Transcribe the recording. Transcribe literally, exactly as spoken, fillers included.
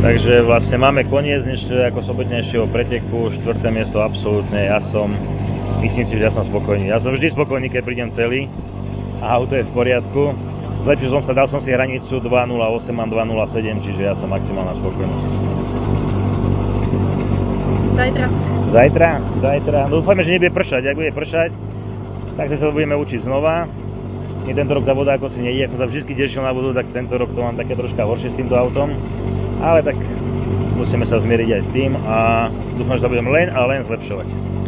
Takže vlastne máme koniec dnešného ako sobotnejšieho preteku, štvrté miesto absolútne, ja som, myslím si, že ja som spokojný. Ja som vždy spokojný, keď prídem celý a auto je v poriadku. Zlepšil som sa, dal som si hranicu dva nula osem, mám dva nula sedem, čiže ja som maximálna spokojnosť. Zajtra. Zajtra? Zajtra. No dúfajme, že nebude pršať. Ak bude pršať, tak sa budeme učiť znova. Nie, tento rok tá voda ako si nejde. Ak som sa vždy tešil na vodu, tak tento rok to mám také troška horšie s týmto autom. Ale tak musíme sa zmieriť aj s tým a dúfam, že sa budem len a len zlepšovať.